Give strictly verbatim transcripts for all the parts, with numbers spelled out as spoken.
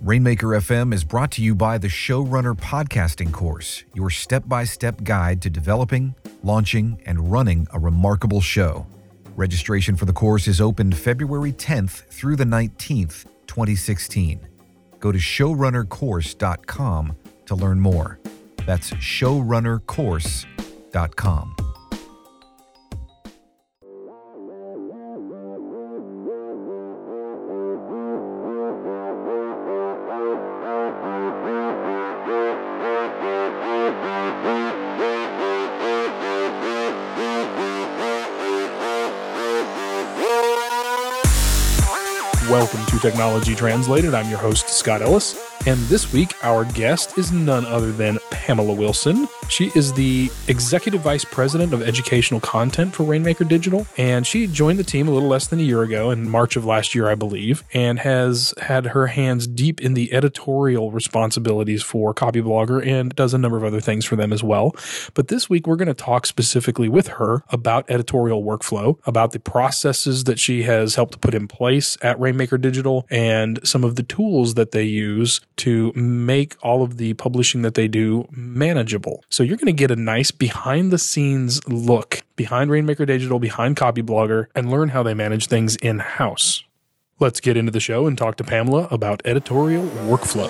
Rainmaker F M is brought to you by the Showrunner Podcasting Course, your step-by-step guide to developing, launching, and running a remarkable show. Registration for the course is open February tenth through the nineteenth, twenty sixteen. Go to showrunner course dot com to learn more. That's showrunner course dot com. Welcome to Technology Translated. I'm your host, Scott Ellis, and this week our guest is none other than Pamela Wilson. She is the Executive Vice President of Educational Content for Rainmaker Digital, and she joined the team a little less than a year ago, in March of last year, I believe, and has had her hands deep in the editorial responsibilities for Copyblogger and does a number of other things for them as well. But this week we're going to talk specifically with her about editorial workflow, about the processes that she has helped to put in place at Rainmaker Digital, and some of the tools that they use to make all of the publishing that they do manageable. So you're going to get a nice behind-the-scenes look behind Rainmaker Digital, behind Copyblogger, and learn how they manage things in-house. Let's get into the show and talk to Pamela about editorial workflow.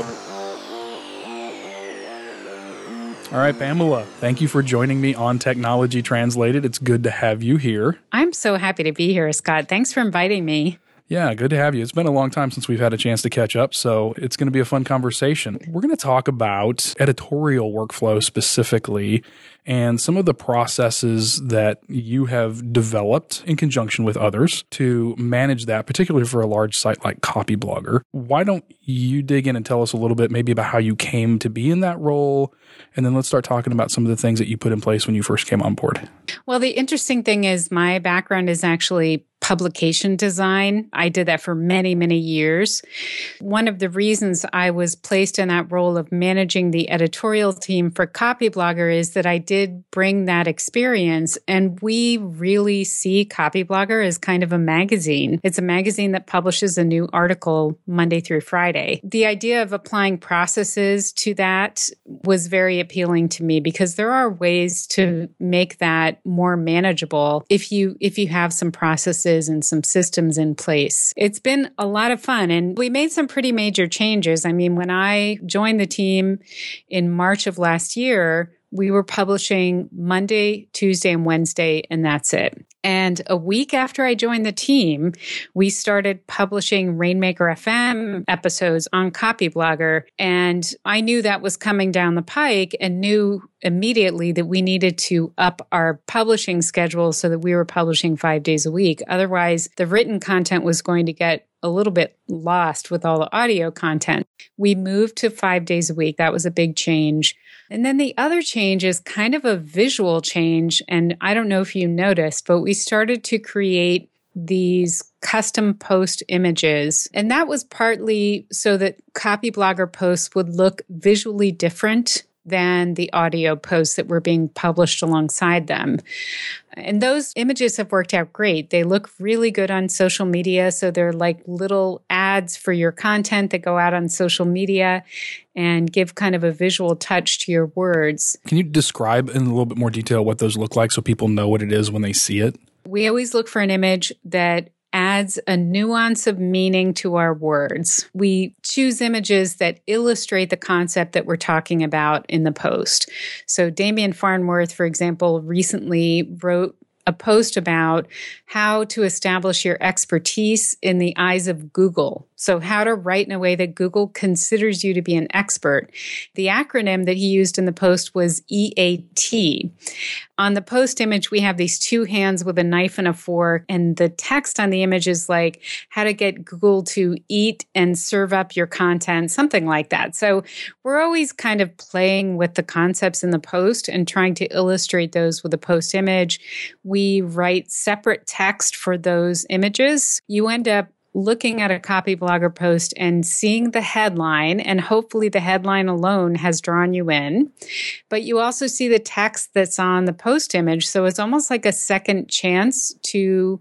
All right, Pamela, thank you for joining me on Technology Translated. It's good to have you here. I'm so happy to be here, Scott. Thanks for inviting me. Yeah, good to have you. It's been a long time since we've had a chance to catch up, so it's going to be a fun conversation. We're going to talk about editorial workflow specifically and some of the processes that you have developed in conjunction with others to manage that, particularly for a large site like Copyblogger. Why don't you dig in and tell us a little bit maybe about how you came to be in that role, and then let's start talking about some of the things that you put in place when you first came on board. Well, the interesting thing is my background is actually publication design. I did that for many, many years. One of the reasons I was placed in that role of managing the editorial team for Copyblogger is that I did bring that experience, and we really see Copyblogger as kind of a magazine. It's a magazine that publishes a new article Monday through Friday. The idea of applying processes to that was very appealing to me because there are ways to make that more manageable if you if you have some processes and some systems in place. It's been a lot of fun, and we made some pretty major changes. I mean, when I joined the team in March of last year, we were publishing Monday, Tuesday, and Wednesday, and that's it. And a week after I joined the team, we started publishing Rainmaker F M episodes on Copyblogger. And I knew that was coming down the pike and knew immediately that we needed to up our publishing schedule so that we were publishing five days a week. Otherwise, the written content was going to get a little bit lost with all the audio content. We moved to five days a week. That was a big change. And then the other change is kind of a visual change. And I don't know if you noticed, but we started to create these custom post images. And that was partly so that Copyblogger posts would look visually different than the audio posts that were being published alongside them. And those images have worked out great. They look really good on social media. So they're like little ads for your content that go out on social media and give kind of a visual touch to your words. Can you describe in a little bit more detail what those look like so people know what it is when they see it? We always look for an image that adds a nuance of meaning to our words. We choose images that illustrate the concept that we're talking about in the post. So Damien Farnworth, for example, recently wrote a post about how to establish your expertise in the eyes of Google. So how to write in a way that Google considers you to be an expert. The acronym that he used in the post was E A T. On the post image, we have these two hands with a knife and a fork, and the text on the image is like how to get Google to eat and serve up your content, something like that. So we're always kind of playing with the concepts in the post and trying to illustrate those with a post image. We write separate text for those images. You end up looking at a Copyblogger post and seeing the headline, and hopefully the headline alone has drawn you in. But you also see the text that's on the post image. So it's almost like a second chance to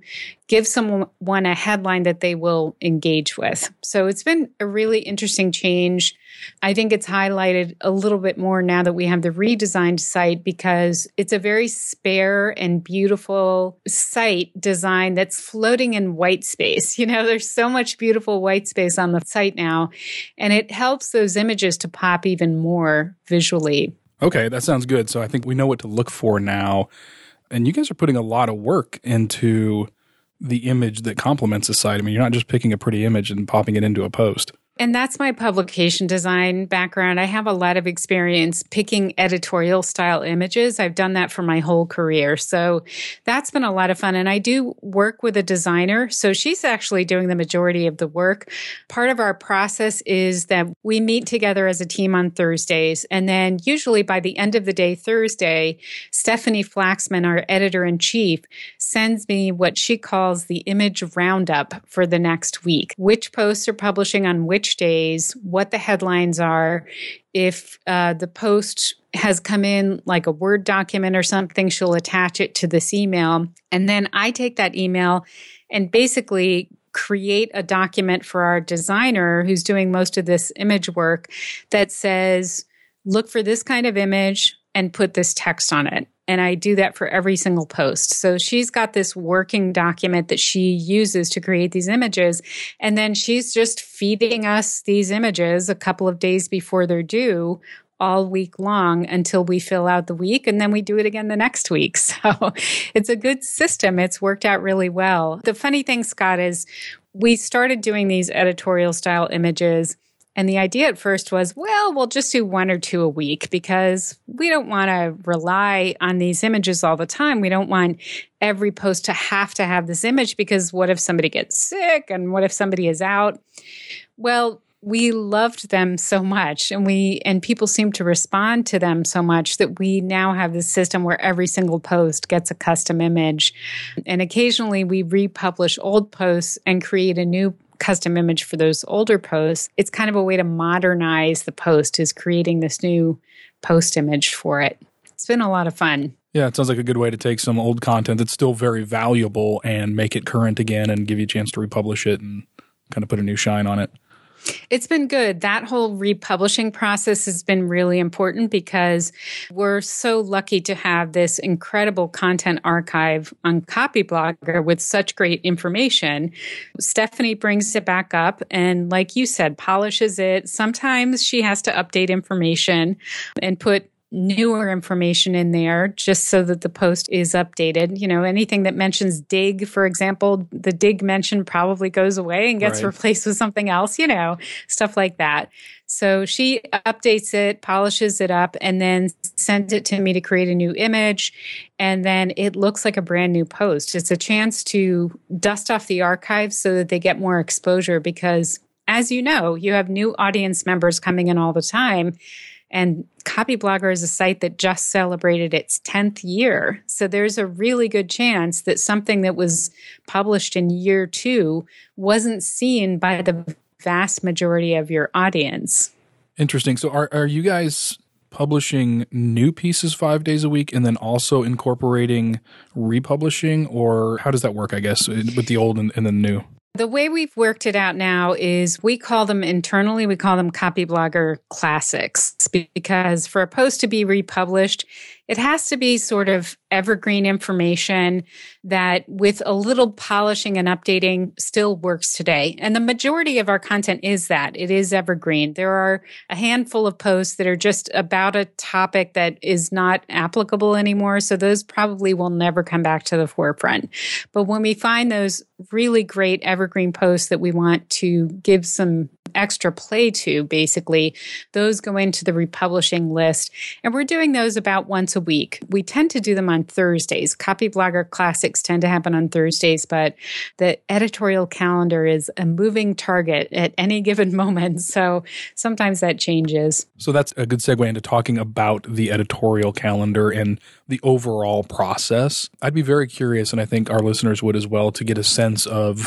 give someone a headline that they will engage with. So it's been a really interesting change. I think it's highlighted a little bit more now that we have the redesigned site because it's a very spare and beautiful site design that's floating in white space. You know, there's so much beautiful white space on the site now, and it helps those images to pop even more visually. Okay, that sounds good. So I think we know what to look for now. And you guys are putting a lot of work into the image that complements the site. I mean, you're not just picking a pretty image and popping it into a post. And that's my publication design background. I have a lot of experience picking editorial style images. I've done that for my whole career. So that's been a lot of fun. And I do work with a designer. So she's actually doing the majority of the work. Part of our process is that we meet together as a team on Thursdays. And then usually by the end of the day, Thursday, Stephanie Flaxman, our editor-in-chief, sends me what she calls the image roundup for the next week. Which posts are publishing on which days, what the headlines are. If uh, the post has come in like a Word document or something, she'll attach it to this email. And then I take that email and basically create a document for our designer who's doing most of this image work that says, look for this kind of image and put this text on it. And I do that for every single post. So she's got this working document that she uses to create these images. And then she's just feeding us these images a couple of days before they're due all week long until we fill out the week. And then we do it again the next week. So it's a good system. It's worked out really well. The funny thing, Scott, is we started doing these editorial style images. And the idea at first was, well, we'll just do one or two a week because we don't want to rely on these images all the time. We don't want every post to have to have this image because what if somebody gets sick and what if somebody is out? Well, we loved them so much and we and people seem to respond to them so much that we now have this system where every single post gets a custom image. And occasionally we republish old posts and create a new custom image for those older posts. It's kind of a way to modernize the post, is creating this new post image for it. It's been a lot of fun. Yeah, it sounds like a good way to take some old content that's still very valuable and make it current again and give you a chance to republish it and kind of put a new shine on it. It's been good. That whole republishing process has been really important because we're so lucky to have this incredible content archive on Copyblogger with such great information. Stephanie brings it back up and, like you said, polishes it. Sometimes she has to update information and put newer information in there just so that the post is updated. You know, anything that mentions dig, for example, the dig mention probably goes away and gets right. replaced with something else, you know, stuff like that. So she updates it, polishes it up, and then sends it to me to create a new image. And then it looks like a brand new post. It's a chance to dust off the archives so that they get more exposure because, as you know, you have new audience members coming in all the time. And Copyblogger is a site that just celebrated its tenth year. So there's a really good chance that something that was published in year two wasn't seen by the vast majority of your audience. Interesting. So are, are you guys publishing new pieces five days a week and then also incorporating republishing? Or how does that work, I guess, with the old and, and the new? The way we've worked it out now is we call them internally, we call them Copyblogger Classics, because for a post to be republished, it has to be sort of evergreen information that with a little polishing and updating still works today. And the majority of our content is that. It is evergreen. There are a handful of posts that are just about a topic that is not applicable anymore. So those probably will never come back to the forefront. But when we find those really great evergreen posts that we want to give some extra play to, basically, those go into the republishing list. And we're doing those about once a week. We tend to do them on Thursdays. Copyblogger Classics tend to happen on Thursdays, but the editorial calendar is a moving target at any given moment. So sometimes that changes. So that's a good segue into talking about the editorial calendar and the overall process. I'd be very curious, and I think our listeners would as well, to get a sense of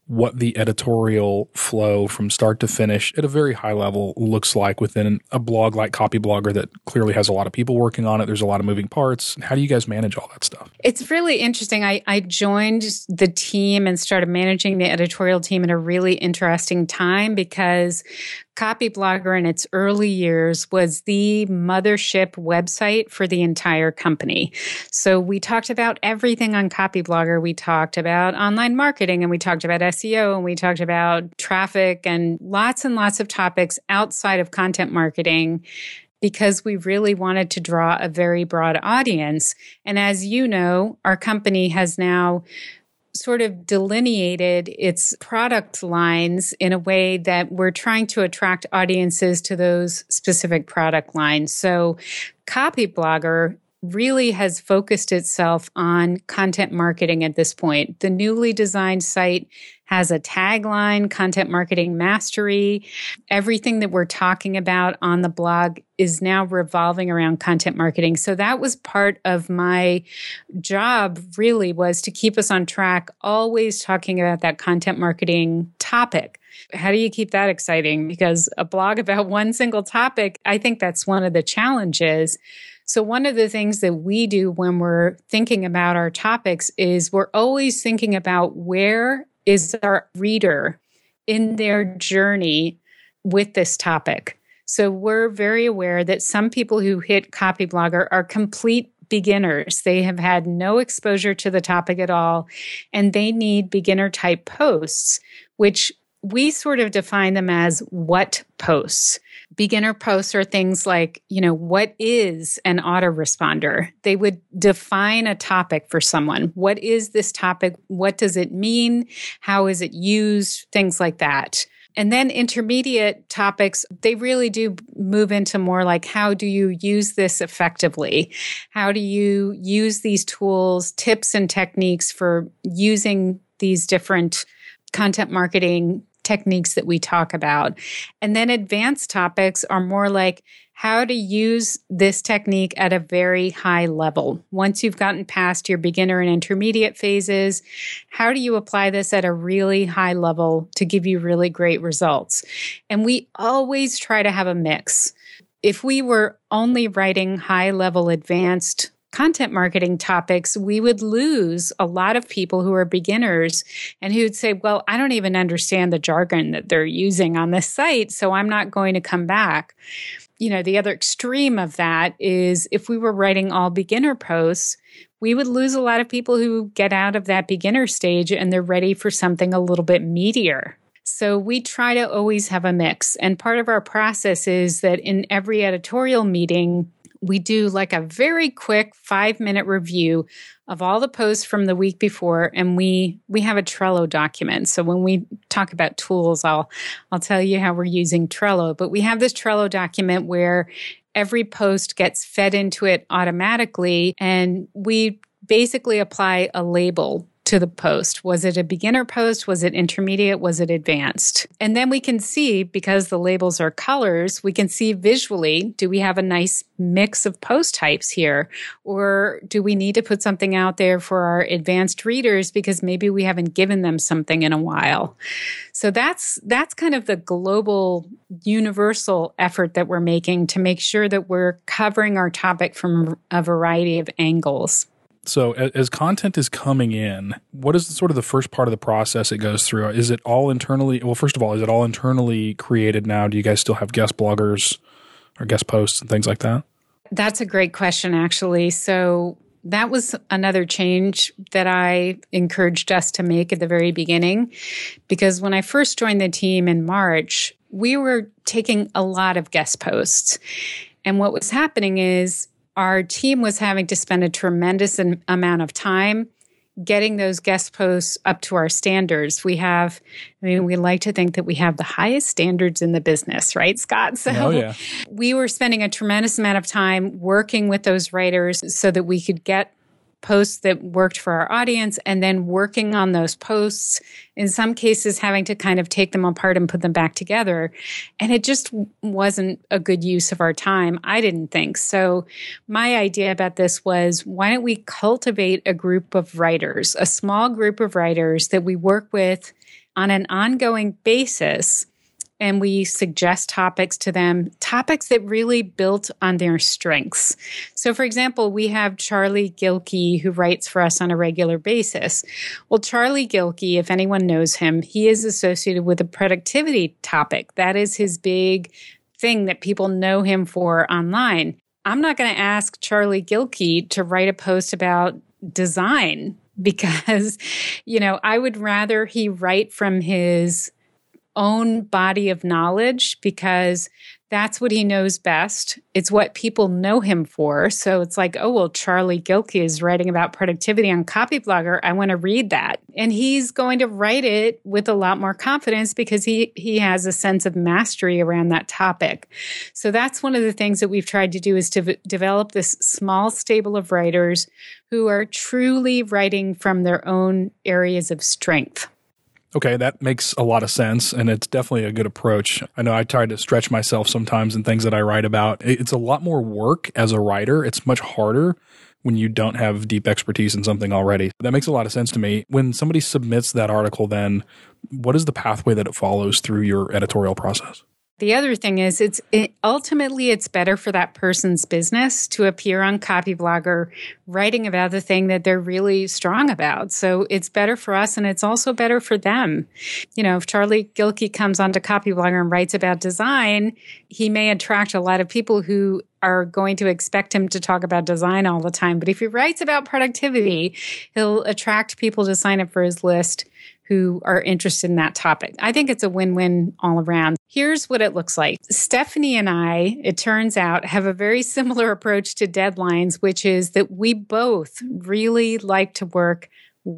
what the editorial flow from start to finish at a very high level looks like within a blog like Copyblogger that clearly has a lot of people working on it. There's a lot of moving parts. How do you guys manage all that stuff? It's really interesting. I, I joined the team and started managing the editorial team at a really interesting time because Copyblogger in its early years was the mothership website for the entire company. So we talked about everything on Copyblogger. We talked about online marketing and we talked about S E O and we talked about traffic and lots and lots of topics outside of content marketing because we really wanted to draw a very broad audience. And as you know, our company has now sort of delineated its product lines in a way that we're trying to attract audiences to those specific product lines. So Copyblogger really has focused itself on content marketing at this point. The newly designed site has a tagline, Content Marketing Mastery. Everything that we're talking about on the blog is now revolving around content marketing. So that was part of my job, really, was to keep us on track, always talking about that content marketing topic. How do you keep that exciting? Because a blog about one single topic, I think that's one of the challenges. So one of the things that we do when we're thinking about our topics is we're always thinking about where is our reader in their journey with this topic. So we're very aware that some people who hit Copyblogger are complete beginners. They have had no exposure to the topic at all, and they need beginner type posts, which we sort of define them as what posts. Beginner posts are things like, you know, what is an autoresponder? They would define a topic for someone. What is this topic? What does it mean? How is it used? Things like that. And then intermediate topics, they really do move into more like, how do you use this effectively? How do you use these tools, tips and techniques for using these different content marketing techniques that we talk about? And then advanced topics are more like how to use this technique at a very high level. Once you've gotten past your beginner and intermediate phases, how do you apply this at a really high level to give you really great results? And we always try to have a mix. If we were only writing high-level advanced content marketing topics, we would lose a lot of people who are beginners and who'd say, well, I don't even understand the jargon that they're using on this site, so I'm not going to come back. You know, the other extreme of that is if we were writing all beginner posts, we would lose a lot of people who get out of that beginner stage and they're ready for something a little bit meatier. So we try to always have a mix. And part of our process is that in every editorial meeting, we do like a very quick five minute review of all the posts from the week before. And we, we have a Trello document. So when we talk about tools, I'll, I'll tell you how we're using Trello, but we have this Trello document where every post gets fed into it automatically. And we basically apply a label to the post. Was it a beginner post? Was it intermediate? Was it advanced? And then we can see, because the labels are colors, we can see visually, do we have a nice mix of post types here? Or do we need to put something out there for our advanced readers because maybe we haven't given them something in a while? So that's that's kind of the global, universal effort that we're making to make sure that we're covering our topic from a variety of angles. So as content is coming in, what is the, sort of the first part of the process it goes through? Is it all internally? Well, first of all, is it all internally created now? Do you guys still have guest bloggers or guest posts and things like that? That's a great question, actually. So that was another change that I encouraged us to make at the very beginning, because when I first joined the team in March, we were taking a lot of guest posts. And what was happening is our team was having to spend a tremendous an- amount of time getting those guest posts up to our standards. We have, I mean, we like to think that we have the highest standards in the business, right, Scott? So oh, yeah. we were spending a tremendous amount of time working with those writers so that we could get posts that worked for our audience, and then working on those posts, in some cases having to kind of take them apart and put them back together. And it just wasn't a good use of our time, I didn't think. So my idea about this was, why don't we cultivate a group of writers, a small group of writers that we work with on an ongoing basis. And we suggest topics to them, topics that really built on their strengths. So, for example, we have Charlie Gilkey, who writes for us on a regular basis. Well, Charlie Gilkey, if anyone knows him, he is associated with a productivity topic. That is his big thing that people know him for online. I'm not going to ask Charlie Gilkey to write a post about design because, you know, I would rather he write from his own body of knowledge because that's what he knows best. It's what people know him for. So it's like, oh, well, Charlie Gilkey is writing about productivity on Copyblogger. I want to read that. And he's going to write it with a lot more confidence because he, he has a sense of mastery around that topic. So that's one of the things that we've tried to do is to v- develop this small stable of writers who are truly writing from their own areas of strength. Okay, that makes a lot of sense, and it's definitely a good approach. I know I try to stretch myself sometimes in things that I write about. It's a lot more work as a writer. It's much harder when you don't have deep expertise in something already. That makes a lot of sense to me. When somebody submits that article, then what is the pathway that it follows through your editorial process? The other thing is, it's it, ultimately it's better for that person's business to appear on Copyblogger writing about the thing that they're really strong about. So it's better for us, and it's also better for them. You know, if Charlie Gilkey comes onto Copyblogger and writes about design, he may attract a lot of people who are going to expect him to talk about design all the time. But if he writes about productivity, he'll attract people to sign up for his list who are interested in that topic. I think it's a win-win all around. Here's what it looks like. Stephanie and I, it turns out, have a very similar approach to deadlines, which is that we both really like to work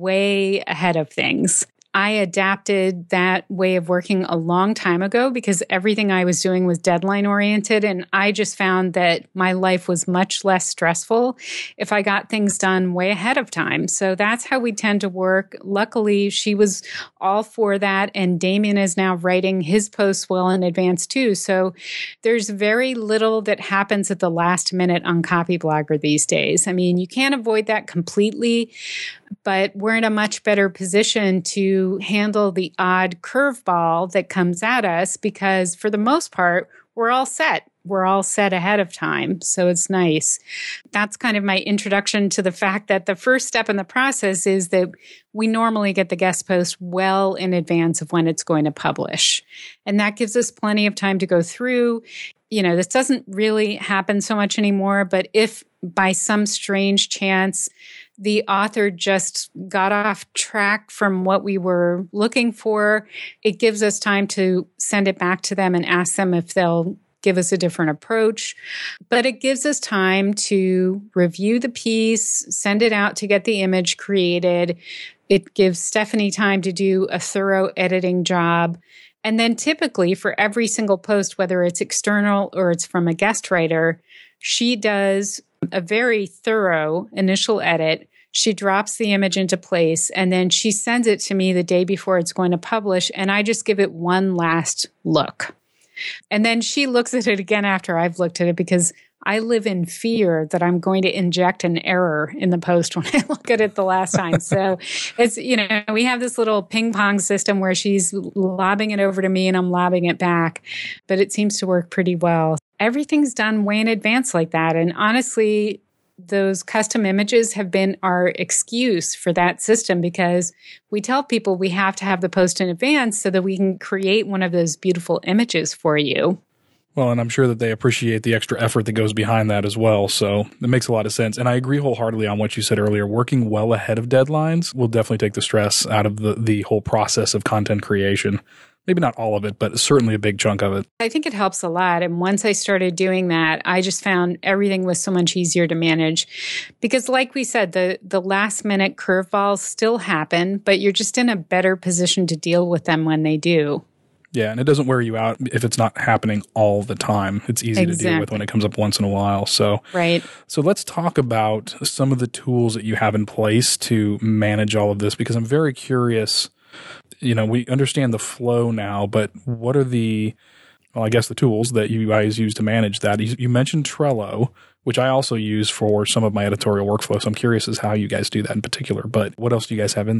way ahead of things. I adapted that way of working a long time ago because everything I was doing was deadline oriented. And I just found that my life was much less stressful if I got things done way ahead of time. So that's how we tend to work. Luckily, she was all for that. And Damien is now writing his posts well in advance too. So there's very little that happens at the last minute on Copyblogger these days. I mean, you can't avoid that completely, but we're in a much better position to handle the odd curveball that comes at us because for the most part, we're all set. We're all set ahead of time. So it's nice. That's kind of my introduction to the fact that the first step in the process is that we normally get the guest post well in advance of when it's going to publish. And that gives us plenty of time to go through. You know, this doesn't really happen so much anymore, but if by some strange chance the author just got off track from what we were looking for, it gives us time to send it back to them and ask them if they'll give us a different approach. But it gives us time to review the piece, send it out to get the image created. It gives Stephanie time to do a thorough editing job. And then typically for every single post, whether it's external or it's from a guest writer, she does a very thorough initial edit. She drops the image into place and then she sends it to me the day before it's going to publish. And I just give it one last look. And then she looks at it again after I've looked at it because I live in fear that I'm going to inject an error in the post when I look at it the last time. So it's, you know, we have this little ping pong system where she's lobbing it over to me and I'm lobbing it back, but it seems to work pretty well. Everything's done way in advance like that. And honestly, those custom images have been our excuse for that system because we tell people we have to have the post in advance so that we can create one of those beautiful images for you. Well, and I'm sure that they appreciate the extra effort that goes behind that as well. So it makes a lot of sense. And I agree wholeheartedly on what you said earlier. Working well ahead of deadlines will definitely take the stress out of the, the whole process of content creation. Maybe not all of it, but certainly a big chunk of it. I think it helps a lot. And once I started doing that, I just found everything was so much easier to manage. Because like we said, the, the last minute curveballs still happen, but you're just in a better position to deal with them when they do. Yeah, and it doesn't wear you out if it's not happening all the time. It's easy Exactly. to deal with when it comes up once in a while. So, right. So let's talk about some of the tools that you have in place to manage all of this, because I'm very curious. You know, we understand the flow now, but what are the, well, I guess the tools that you guys use to manage that? You, you mentioned Trello, which I also use for some of my editorial workflow. So I'm curious as how you guys do that in particular, but what else do you guys have in there?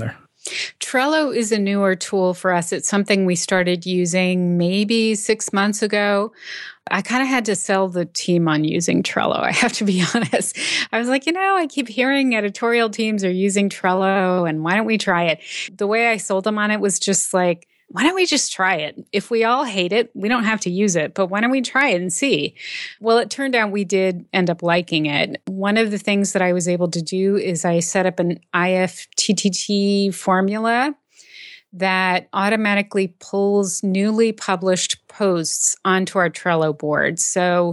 Trello is a newer tool for us. It's something we started using maybe six months ago. I kind of had to sell the team on using Trello, I have to be honest. I was like, you know, I keep hearing editorial teams are using Trello, and why don't we try it? The way I sold them on it was just like, why don't we just try it? If we all hate it, we don't have to use it, but why don't we try it and see? Well, it turned out we did end up liking it. One of the things that I was able to do is I set up an I F T T T formula that automatically pulls newly published posts onto our Trello board. So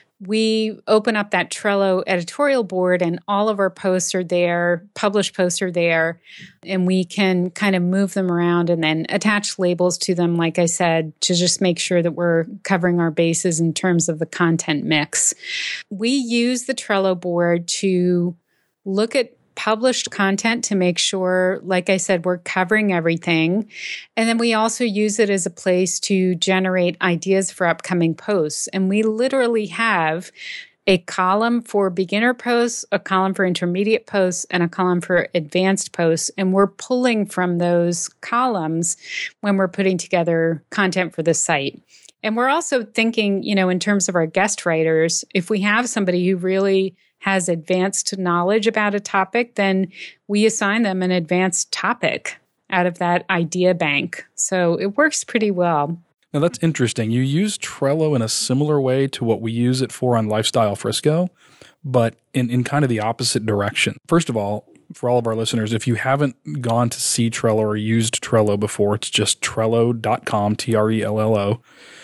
we open up that Trello editorial board and all of our posts are there, published posts are there, and we can kind of move them around and then attach labels to them, like I said, to just make sure that we're covering our bases in terms of the content mix. We use the Trello board to look at published content to make sure, like I said, we're covering everything. And then we also use it as a place to generate ideas for upcoming posts. And we literally have a column for beginner posts, a column for intermediate posts, and a column for advanced posts. And we're pulling from those columns when we're putting together content for the site. And we're also thinking, you know, in terms of our guest writers, if we have somebody who really has advanced knowledge about a topic, then we assign them an advanced topic out of that idea bank. So it works pretty well. Now that's interesting. You use Trello in a similar way to what we use it for on Lifestyle Frisco, but in, in kind of the opposite direction. First of all, for all of our listeners, if you haven't gone to see Trello or used Trello before, it's just trello dot com, T R E L L O.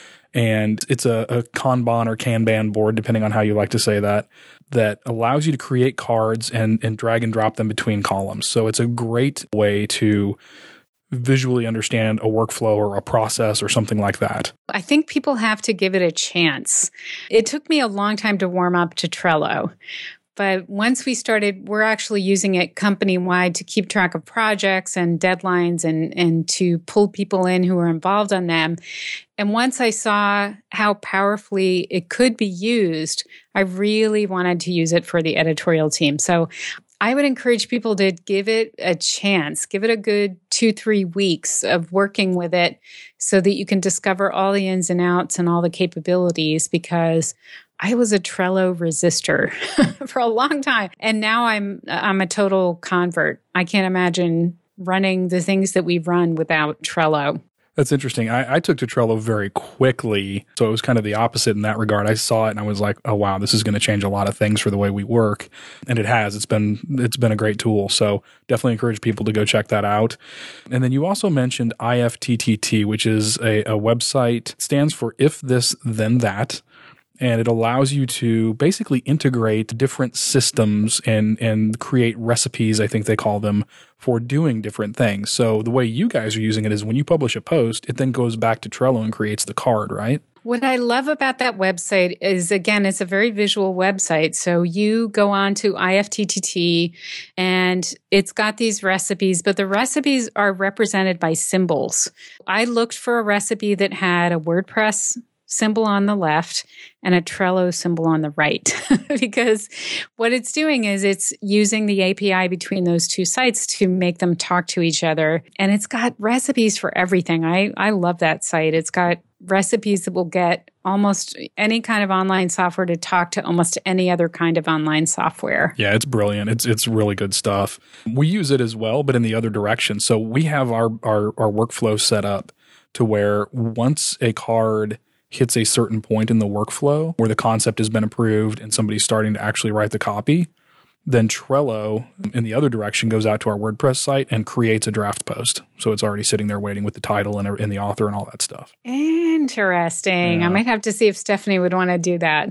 And it's a, a Kanban or Kanban board, depending on how you like to say that, that allows you to create cards and, and drag and drop them between columns. So it's a great way to visually understand a workflow or a process or something like that. I think people have to give it a chance. It took me a long time to warm up to Trello. But once we started, we're actually using it company-wide to keep track of projects and deadlines and, and to pull people in who are involved on them. And once I saw how powerfully it could be used, I really wanted to use it for the editorial team. So I would encourage people to give it a chance, give it a good two, three weeks of working with it so that you can discover all the ins and outs and all the capabilities, because I was a Trello resistor for a long time. And now I'm I'm a total convert. I can't imagine running the things that we run without Trello. That's interesting. I, I took to Trello very quickly. So it was kind of the opposite in that regard. I saw it and I was like, oh, wow, this is going to change a lot of things for the way we work. And it has. It's been it's been a great tool. So definitely encourage people to go check that out. And then you also mentioned I F T T T, which is a, a website. It stands for If This Then That. And it allows you to basically integrate different systems and, and create recipes, I think they call them, for doing different things. So the way you guys are using it is when you publish a post, it then goes back to Trello and creates the card, right? What I love about that website is, again, it's a very visual website. So you go on to I F T T T and it's got these recipes, but the recipes are represented by symbols. I looked for a recipe that had a WordPress symbol on the left and a Trello symbol on the right, because what it's doing is it's using the A P I between those two sites to make them talk to each other. And it's got recipes for everything. I, I love that site. It's got recipes that will get almost any kind of online software to talk to almost any other kind of online software. Yeah, it's brilliant. It's it's really good stuff. We use it as well, but in the other direction. So we have our our, our workflow set up to where once a card hits a certain point in the workflow where the concept has been approved and somebody's starting to actually write the copy, then Trello in the other direction goes out to our WordPress site and creates a draft post. So it's already sitting there waiting with the title and, and the author and all that stuff. Interesting. Yeah. I might have to see if Stephanie would want to do that.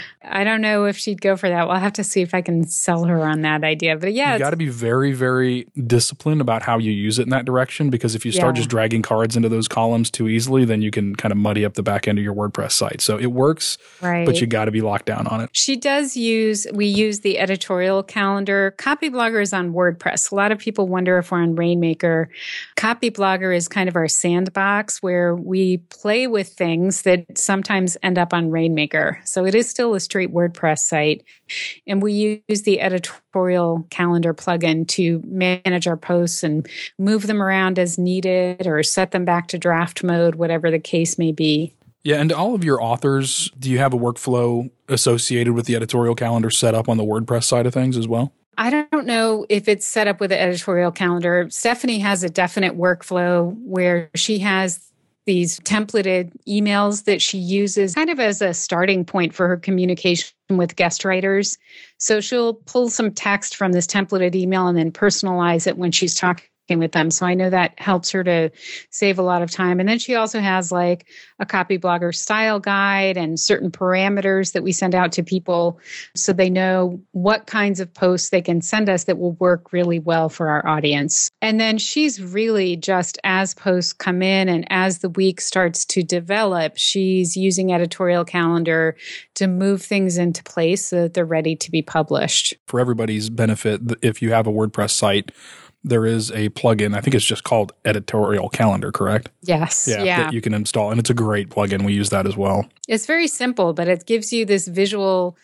I don't know if she'd go for that. We'll have to see if I can sell her on that idea. But yeah, you got to be very, very disciplined about how you use it in that direction, because if you start yeah. just dragging cards into those columns too easily, then you can kind of muddy up the back end of your WordPress site. So it works, right, but you got to be locked down on it. She does use, we use the editorial calendar. Copyblogger is on WordPress. A lot of people wonder if we're on Rainmaker. Copyblogger is kind of our sandbox where we play with things that sometimes end up on Rainmaker. So it is still a straight WordPress site. And we use the editorial calendar plugin to manage our posts and move them around as needed or set them back to draft mode, whatever the case may be. Yeah, and all of your authors, do you have a workflow associated with the editorial calendar set up on the WordPress side of things as well? I don't know if it's set up with the editorial calendar. Stephanie has a definite workflow where she has these templated emails that she uses kind of as a starting point for her communication with guest writers. So she'll pull some text from this templated email and then personalize it when she's talking with them. So I know that helps her to save a lot of time. And then she also has like a Copyblogger style guide and certain parameters that we send out to people so they know what kinds of posts they can send us that will work really well for our audience. And then she's really just as posts come in and as the week starts to develop, she's using editorial calendar to move things into place so that they're ready to be published. For everybody's benefit, if you have a WordPress site, there is a plugin, I think it's just called Editorial Calendar, correct? Yes. Yeah, yeah. That you can install. And it's a great plugin. We use that as well. It's very simple, but it gives you this visual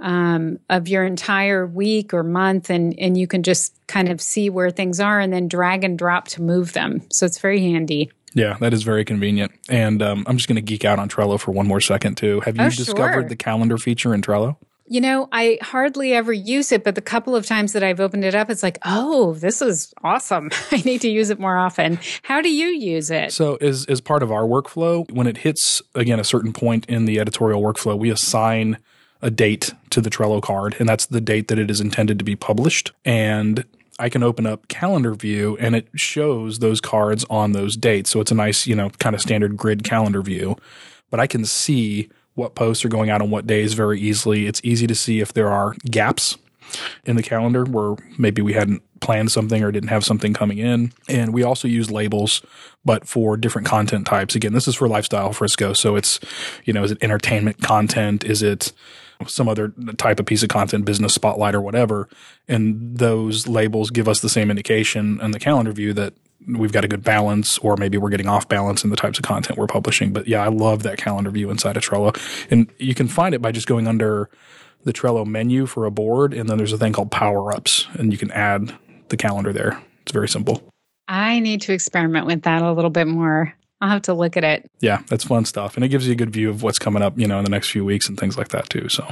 um, of your entire week or month, and, and you can just kind of see where things are and then drag and drop to move them. So it's very handy. Yeah, that is very convenient. And um, I'm just going to geek out on Trello for one more second, too. Have you oh, discovered sure. the calendar feature in Trello? You know, I hardly ever use it, but the couple of times that I've opened it up, it's like, oh, this is awesome. I need to use it more often. How do you use it? So as, as part of our workflow, when it hits, again, a certain point in the editorial workflow, we assign a date to the Trello card, and that's the date that it is intended to be published. And I can open up Calendar View, and it shows those cards on those dates. So it's a nice, you know, kind of standard grid calendar view. But I can see what posts are going out on what days very easily. It's easy to see if there are gaps in the calendar where maybe we hadn't planned something or didn't have something coming in. And we also use labels, but for different content types. Again, this is for Lifestyle Frisco. So it's, you know, is it entertainment content? Is it some other type of piece of content, business spotlight or whatever? And those labels give us the same indication in the calendar view that we've got a good balance, or maybe we're getting off balance in the types of content we're publishing. But yeah, I love that calendar view inside of Trello. And you can find it by just going under the Trello menu for a board, and then there's a thing called Power Ups, and you can add the calendar there. It's very simple. I need to experiment with that a little bit more. I'll have to look at it. Yeah, that's fun stuff. And it gives you a good view of what's coming up, you know, in the next few weeks and things like that too. So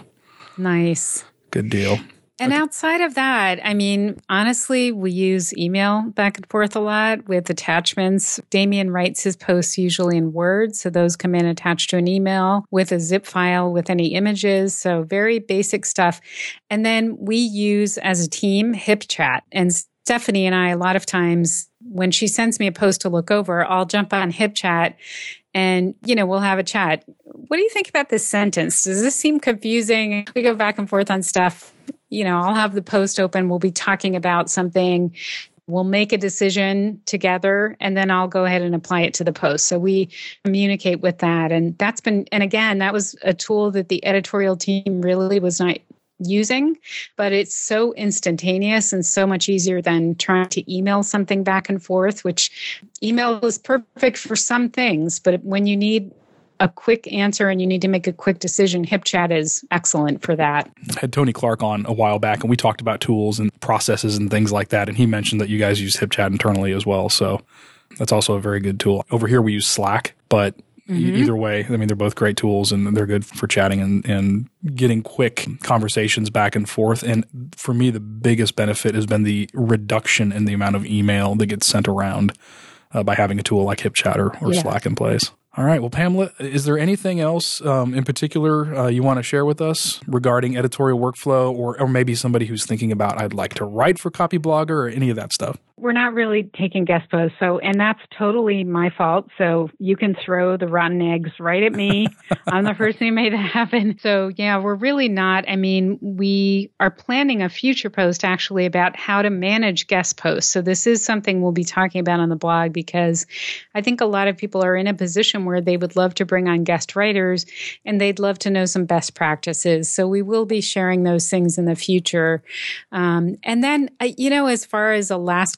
nice. Good deal. And okay. Outside of that, I mean, honestly, we use email back and forth a lot with attachments. Damien writes his posts usually in Word, so those come in attached to an email with a zip file with any images, so very basic stuff. And then we use, as a team, HipChat. And Stephanie and I, a lot of times, when she sends me a post to look over, I'll jump on HipChat and, you know, we'll have a chat. What do you think about this sentence? Does this seem confusing? We go back and forth on stuff. You know, I'll have the post open. We'll be talking about something. We'll make a decision together, and then I'll go ahead and apply it to the post. So we communicate with that. And that's been, and again, that was a tool that the editorial team really was not using, but it's so instantaneous and so much easier than trying to email something back and forth, which email is perfect for some things, but when you need a quick answer and you need to make a quick decision, HipChat is excellent for that. I had Tony Clark on a while back, and we talked about tools and processes and things like that, and he mentioned that you guys use HipChat internally as well, so that's also a very good tool. Over here we use Slack, but Mm-hmm. either way, I mean, they're both great tools, and they're good for chatting and, and getting quick conversations back and forth. And for me, the biggest benefit has been the reduction in the amount of email that gets sent around uh, by having a tool like HipChat or, or yeah. Slack in place. All right. Well, Pamela, is there anything else um, in particular uh, you want to share with us regarding editorial workflow, or, or maybe somebody who's thinking about, I'd like to write for Copyblogger, or any of that stuff? We're not really taking guest posts, so and that's totally my fault. So you can throw the rotten eggs right at me. I'm the person who made that happen. So yeah, we're really not. I mean, we are planning a future post actually about how to manage guest posts. So this is something we'll be talking about on the blog, because I think a lot of people are in a position where they would love to bring on guest writers and they'd love to know some best practices. So we will be sharing those things in the future. Um, and then, you know, as far as a last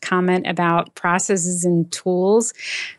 comment about processes and tools.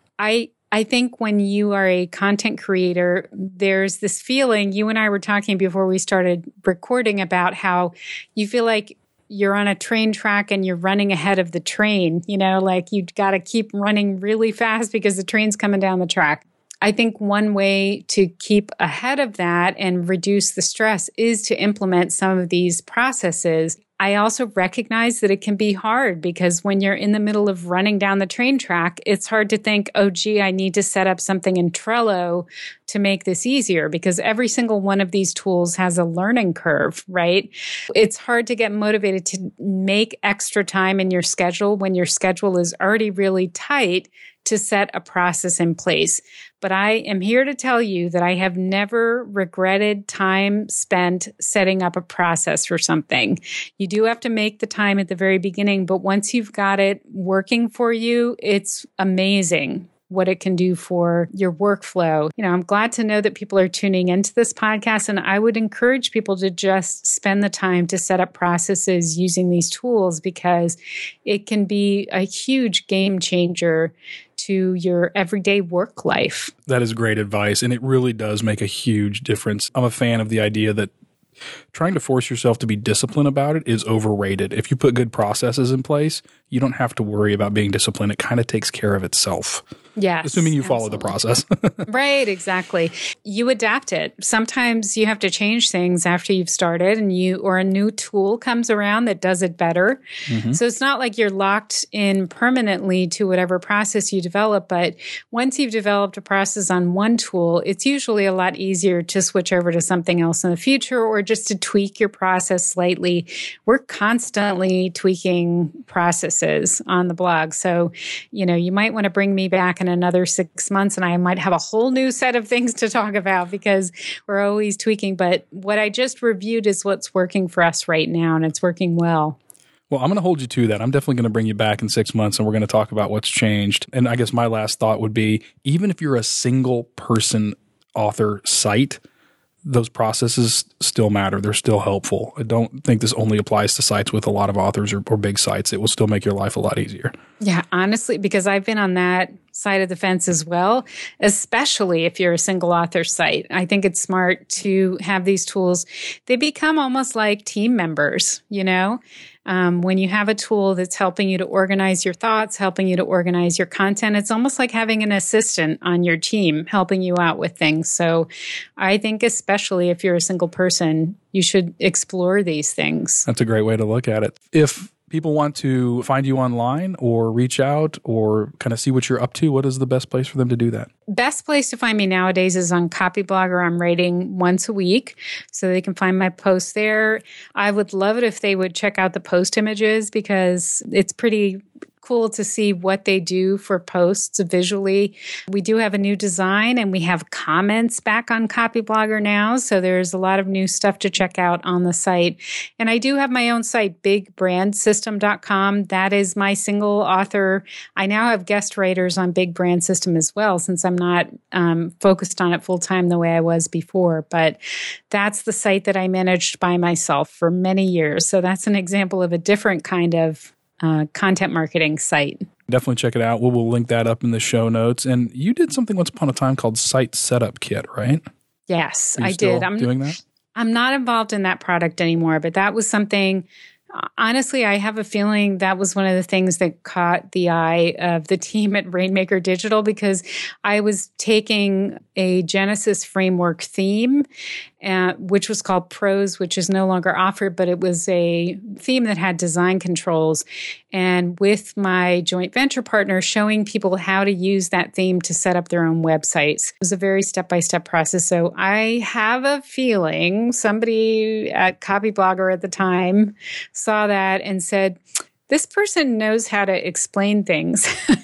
I I think when you are a content creator, there's this feeling, you and I were talking before we started recording about how you feel like you're on a train track and you're running ahead of the train, you know, like you've got to keep running really fast because the train's coming down the track. I think one way to keep ahead of that and reduce the stress is to implement some of these processes. I also recognize that it can be hard because when you're in the middle of running down the train track, it's hard to think, oh, gee, I need to set up something in Trello to make this easier because every single one of these tools has a learning curve, right? It's hard to get motivated to make extra time in your schedule when your schedule is already really tight to set a process in place. But I am here to tell you that I have never regretted time spent setting up a process for something. You do have to make the time at the very beginning, but once you've got it working for you, it's amazing what it can do for your workflow. You know, I'm glad to know that people are tuning into this podcast, and I would encourage people to just spend the time to set up processes using these tools because it can be a huge game changer to your everyday work life. That is great advice, and it really does make a huge difference. I'm a fan of the idea that trying to force yourself to be disciplined about it is overrated. If you put good processes in place, you don't have to worry about being disciplined. It kind of takes care of itself. Yes. Assuming you follow absolutely. the process. Right, exactly. You adapt it. Sometimes you have to change things after you've started and you or a new tool comes around that does it better. Mm-hmm. So it's not like you're locked in permanently to whatever process you develop, but once you've developed a process on one tool, it's usually a lot easier to switch over to something else in the future or just to tweak your process slightly. We're constantly tweaking processes on the blog. So, you know, you might want to bring me back in another six months and I might have a whole new set of things to talk about because we're always tweaking. But what I just reviewed is what's working for us right now, and it's working well. Well, I'm going to hold you to that. I'm definitely going to bring you back in six months and we're going to talk about what's changed. And I guess my last thought would be, even if you're a single person author site, those processes still matter. They're still helpful. I don't think this only applies to sites with a lot of authors or, or big sites. It will still make your life a lot easier. Yeah, honestly, because I've been on that side of the fence as well, especially if you're a single author site. I think it's smart to have these tools. They become almost like team members, you know? Um, when you have a tool that's helping you to organize your thoughts, helping you to organize your content, it's almost like having an assistant on your team helping you out with things. So I think especially if you're a single person, you should explore these things. That's a great way to look at it. If people want to find you online or reach out or kind of see what you're up to, what is the best place for them to do that? Best place to find me nowadays is on Copyblogger. I'm writing once a week, so they can find my posts there. I would love it if they would check out the post images because it's pretty cool to see what they do for posts visually. We do have a new design and we have comments back on Copyblogger now. So there's a lot of new stuff to check out on the site. And I do have my own site, big brand system dot com. That is my single author. I now have guest writers on Big Brand System as well, since I'm not um, focused on it full time the way I was before. But that's the site that I managed by myself for many years. So that's an example of a different kind of Uh, content marketing site. Definitely check it out. We'll, we'll link that up in the show notes. And you did something once upon a time called Site Setup Kit, right? Yes, Are you I still did. I'm doing that? I'm not involved in that product anymore, but that was something. Honestly, I have a feeling that was one of the things that caught the eye of the team at Rainmaker Digital because I was taking a Genesis framework theme, uh, which was called Prose, which is no longer offered, but it was a theme that had design controls. And with my joint venture partner, showing people how to use that theme to set up their own websites. It was a very step-by-step process. So I have a feeling somebody at Copyblogger at the time saw that and said, this person knows how to explain things.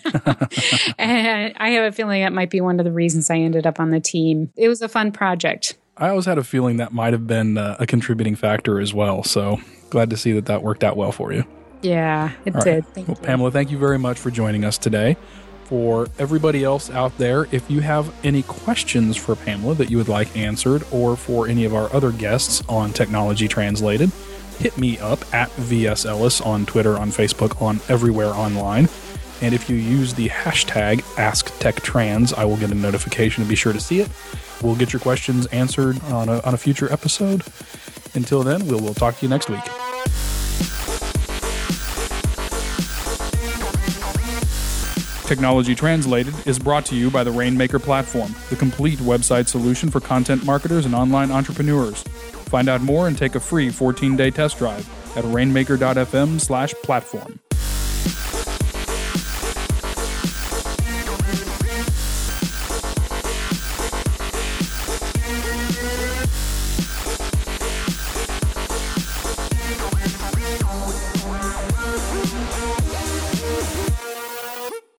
And I have a feeling that might be one of the reasons I ended up on the team. It was a fun project. I always had a feeling that might have been uh, a contributing factor as well. So glad to see that that worked out well for you. Yeah, it All did. Right. Thank well, you. Pamela, thank you very much for joining us today. For everybody else out there, if you have any questions for Pamela that you would like answered, or for any of our other guests on Technology Translated, hit me up at V S Ellis on Twitter, on Facebook, on everywhere online. And if you use the hashtag AskTechTrans, I will get a notification and be sure to see it. We'll get your questions answered on a, on a future episode. Until then, we'll, we'll talk to you next week. Technology Translated is brought to you by the Rainmaker platform, the complete website solution for content marketers and online entrepreneurs. Find out more and take a free fourteen-day test drive at rainmaker dot f m slash platform.